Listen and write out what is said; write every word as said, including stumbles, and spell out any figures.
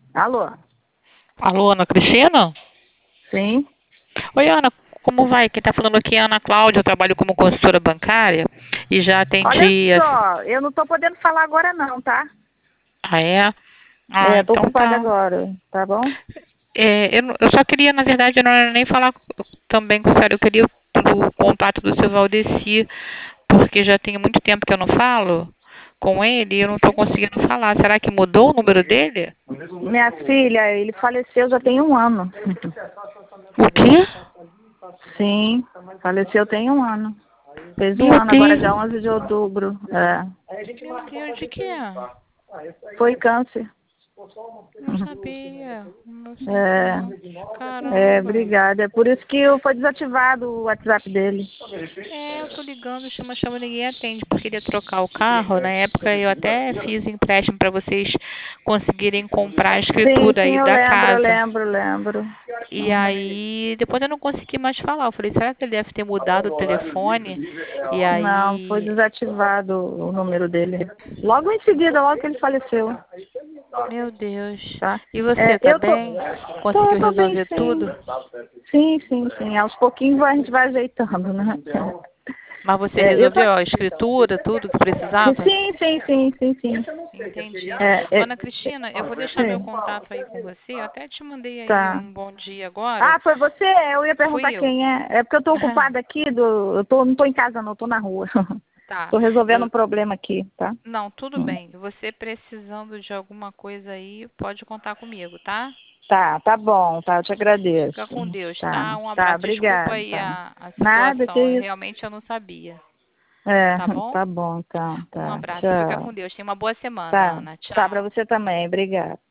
Alô? Alô, Ana Cristina? Sim? Oi, Ana, como vai? Quem está falando aqui é a Ana Cláudia, eu trabalho como consultora bancária e já Olha atendi... As... só, eu não tô podendo falar agora não, tá? Ah, é? Ah, É, tô então ocupada tá. agora, tá bom? É, eu, não- eu só queria, na verdade, não era nem falar também com a senhora, eu queria o contato do seu Valdeci, porque já tem muito tempo que eu não falo com ele e eu não estou conseguindo falar. Será que mudou o número dele? Minha filha, ele faleceu já tem um ano. O quê? Sim, faleceu tem um ano. Fez um Meu ano agora, dia Deus! onze de outubro. É. Meu Deus, de quê? Foi câncer. Não sabia, não sabia É, não. é, Caramba! obrigada. É por isso que foi desativado o WhatsApp dele. É, eu tô ligando, chama, chama, ninguém atende, porque ele ia trocar o carro. Na época eu até fiz empréstimo para vocês conseguirem comprar a Sim, escritura sim, aí eu da lembro, eu casa. lembro, eu lembro. E Uhum. aí, depois eu não consegui mais falar. Eu falei, será que ele deve ter mudado o telefone? E Não, foi aí, desativado o número dele. Logo em seguida, logo que ele faleceu, meu Deus. tá? E É, você, tá eu tô, bem? tô, Conseguiu tô bem resolver sim. tudo? Sim, sim, sim. Aos pouquinhos a gente vai ajeitando, né? Mas você É, eu tô... resolveu a escritura, tudo que precisava? Sim, sim, sim, sim, sim. Entendi. É, Ô, é, Ana Cristina, eu vou deixar meu sim, contato aí com você. Eu até te mandei aí tá. um bom dia agora. Ah, foi você? Eu ia Fui perguntar eu. quem é. É porque eu tô ocupada aqui, do, eu tô, não tô em casa não, tô na rua. Tá. Tô resolvendo um Eu, problema aqui, tá? não, tudo Hum. bem. Você precisando de alguma coisa aí, pode contar comigo, tá? Tá, tá bom, tá, eu te Fica agradeço. com Deus, Tá, tá? Um tá, abraço. Desculpa obrigada, aí tá. a, a Nada que situação. Eu, isso. realmente eu não sabia. É, Tá bom? tá bom, então, Um tá. abraço. Fica Tchau. com Deus. Tenha uma boa semana, Tá, Ana. tá pra Tchau. você também, obrigada.